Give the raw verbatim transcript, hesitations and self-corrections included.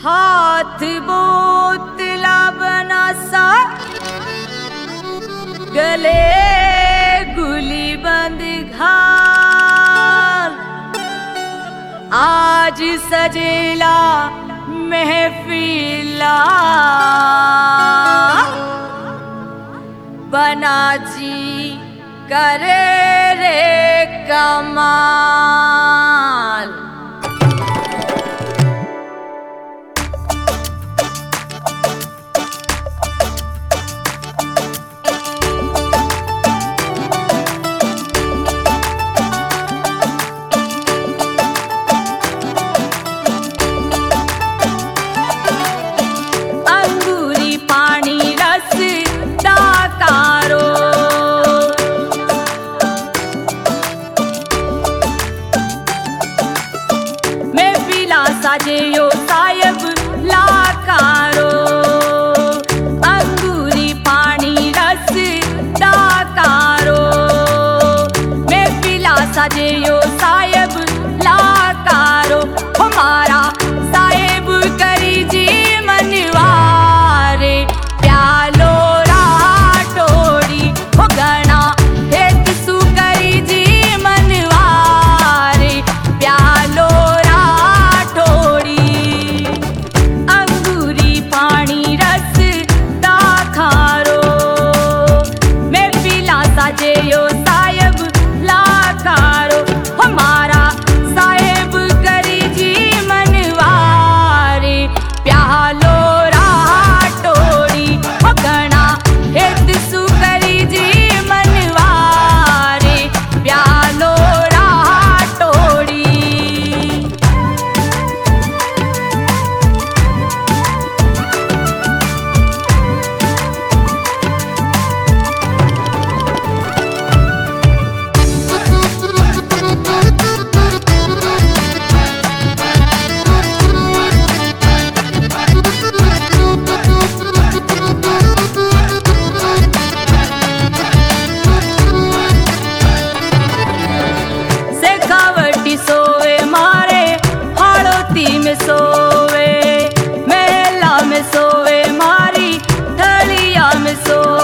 हाथ बोतला बना सा, गले गुली बंद घाल। आज सजेला महफिला, बना जी करे रे कमाल। साजेयो सायब लाकारो, अंगूरी पानी रस डाकारो। मैं पिला साजेयो सायब लाकारो, हमारा साहेब करी जी मनवारे। प्यालो राटोड़ी हो गणा हेत सु करी जी मनवारे। प्यालो साजेयो सायब लाकारो, हमारा साहेब करी जी मनवारे। प्यालो राटोड़ी हो गणा हेत सु करी जी मनवारे। प्यालो राटोड़ी सोवे मारे हाड़ोती में सोवे, महला में सोवे मारी ढलिया में सोवे।